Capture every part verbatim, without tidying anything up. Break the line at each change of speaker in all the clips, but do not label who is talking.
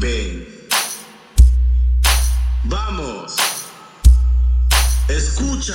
Ven, vamos, escucha,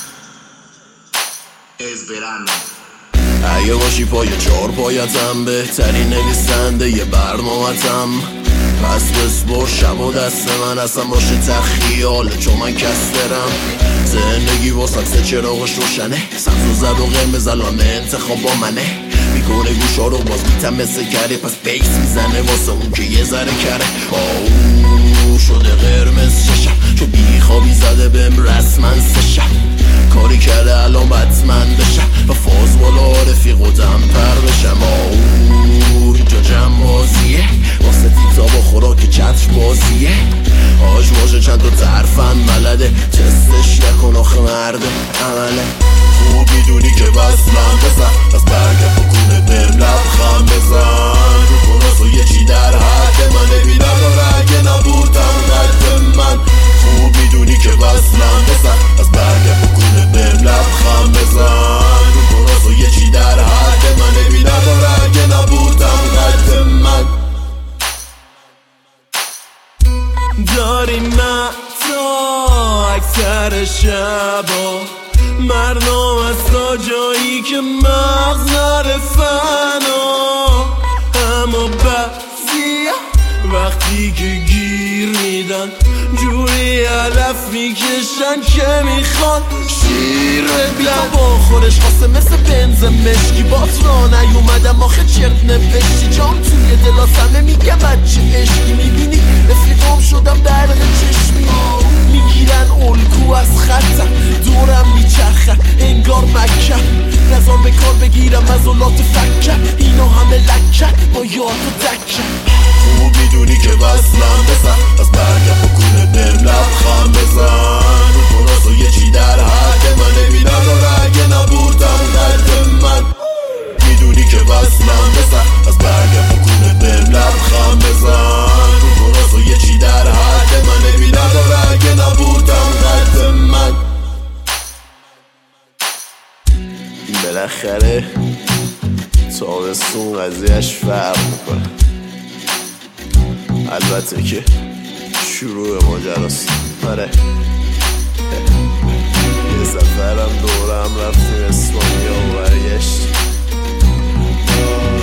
es verano.
اگه باشی پای چار پایتم بهترین نویسنده یه برنامه‌تم، پس بسپر شب و دست من اصلا باشه تخیاله، چون من کسترم. زندگی واسم سه چراغش روشنه، سبز و زرد و قرمز الان انتخاب با منه. میکنه گوشا رو باز بیتم مثل کره، پس بیس میزنه واسه اون که یه ذره کره. آوو شده قرمز چشم، چون بیخوابی زده بهم رسما سه شب. کاری کرده الان بتمن بشم و فاز بالا رفیق و دمپر بشم. آوو اینجا جمع بازیه، واسه تیتا با خوراک چتر بازیه. آج باشه چند تا ترفن بلده، تستش نکن آخه مرد عمله. خوب میدونی که وصلم بزن، از برگم بکنه بهم لبخم بزن. رو کناس و یه چی در حد منه، بی نداره اگه نبودم قد من. خوب میدونی که وصلم بزن، از برگم بکنه بهم لبخم بزن. رو کناس و یه چی در حد منه، بی نداره اگه نبودم قد من. داریم تا اکثر شبا برنامه است تا جایی که مغز نره فنا. اما بعضی وقتی که گیر میدن جوری علف میکشن که میخوان شیر بگلن. با خورش خاصه مثل بنز مشکی، بات را نیومدم آخه چرت نوشتی. جام توی دلاسمه میگم بچه عشقی، میبینی رفیقام شدم برق چشمی. میگیرن الگو از خطم، دورم میچرخن انگار مکم. نظام به کار بگیرم مزولات فکر، اینا همه لکن با یاد و دکن. خوب میدونی که وصلم بزن، از برگم بکنه بهم لبخم بزن. رو کناس و یه چی در حد منه، بی نداره اگه نبودم قد من. میدونی که وصلم بزن، از برگم بکنه بهم لبخم بزن. رو کناس و یه چی در حد منه، بی نداره اگه نبودم قد من. بالاخره تابستون قضیهش فرق میکنه، البته که شروع ماجراست. آره یه سفرم دورم رفتیم اسپانیا و برگشت.